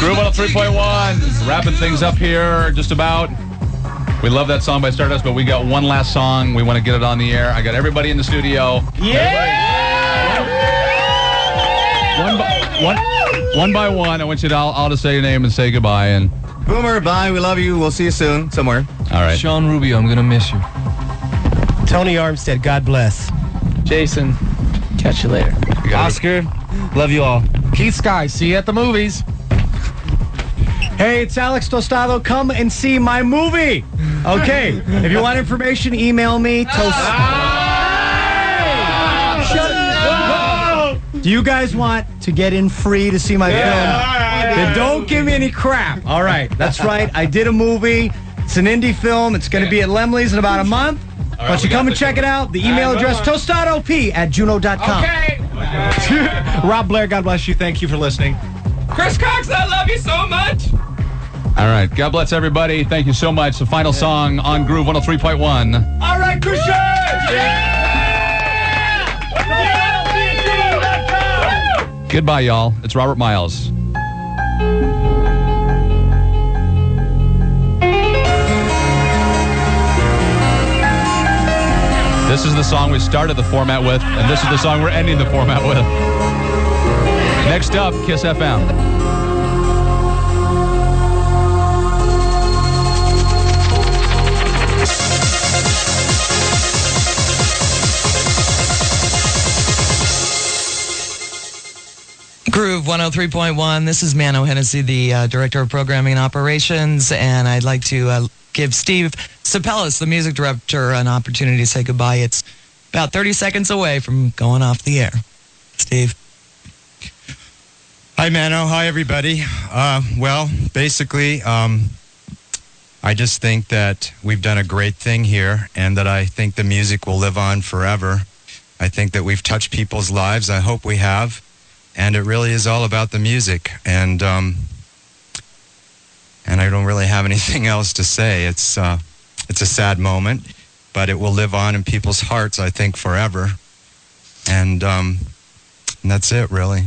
Groove 103.1. Wrapping things up here just about. We love that song by Stardust, but we got one last song. We want to get it on the air. I got everybody in the studio. One by one. I want you to all to say your name and say goodbye. And Boomer, bye. We love you. We'll see you soon somewhere. all right. Sean Rubio, I'm going to miss you. Tony Armstead, God bless. Jason, catch you later. Oscar, love you all. Keith Sky, see you at the movies. Hey, it's Alex Tostado. Come and see my movie. Okay. If you want information, email me. Shut up. Do you guys want to get in free to see my film? Then don't give me any crap. All right. That's right. I did a movie. It's an indie film. It's going to be at Lemley's in about a month. Why don't you come and check it out? The email address, tostadop@juno.com. Okay. Rob Blair, God bless you. Thank you for listening. Chris Cox, I love you so much. All right. God bless everybody. Thank you so much. The final song on Groove 103.1. All right, Christian. Goodbye, y'all. It's Robert Miles. This is the song we started the format with, and this is the song we're ending the format with. Next up, Kiss FM. Groove 103.1. This is Mano Hennessy, the Director of Programming and Operations, and I'd like to give Steve Sapellis, the music director, an opportunity to say goodbye. It's about 30 seconds away from going off the air. Steve. Hi, Mano. Hi, everybody. Well, basically, I just think that we've done a great thing here and that I think the music will live on forever. I think that we've touched people's lives. I hope we have. And it really is all about the music. And I don't really have anything else to say. It's a sad moment, but it will live on in people's hearts, I think, forever. And that's it, really.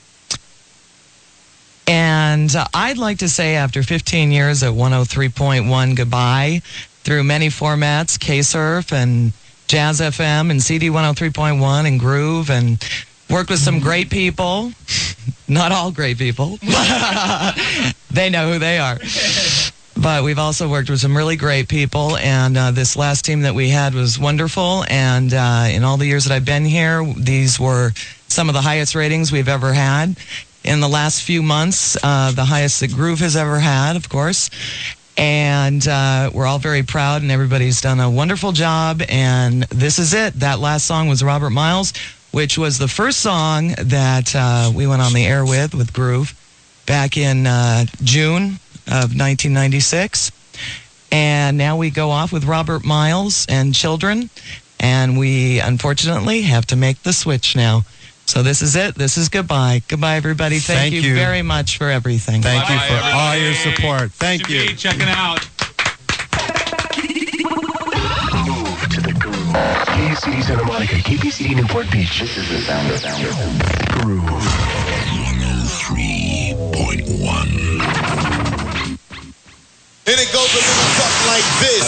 And I'd like to say after 15 years at 103.1 goodbye through many formats, K-Surf and Jazz FM and CD 103.1 and Groove, and worked with some great people. Not all great people. They know who they are. But we've also worked with some really great people, and this last team that we had was wonderful. And in all the years that I've been here, these were some of the highest ratings we've ever had. In the last few months, the highest that Groove has ever had, of course. And we're all very proud, and everybody's done a wonderful job. And this is it. That last song was Robert Miles, which was the first song that we went on the air with Groove back in June of 1996. And now we go off with Robert Miles and Children, and we unfortunately have to make the switch now. So this is it. This is goodbye. Goodbye, everybody. Thank you very much for everything. Thank you for all your support. Thank you. Checking out. Move to the groove. KCD Santa Monica, KPCD Newport Beach. This is the sound of Groove 103.1. And it goes a little something like this.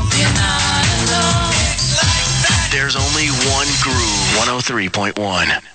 There's only one Groove 103.1.